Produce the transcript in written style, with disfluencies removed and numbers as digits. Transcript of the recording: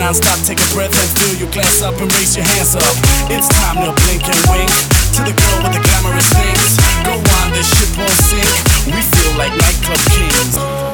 non-stop, take a breath and fill your glass up and raise your hands up. It's time to blink and wink to the girl with the glamorous things. Go on, this ship won't sink. We feel like nightclub kings.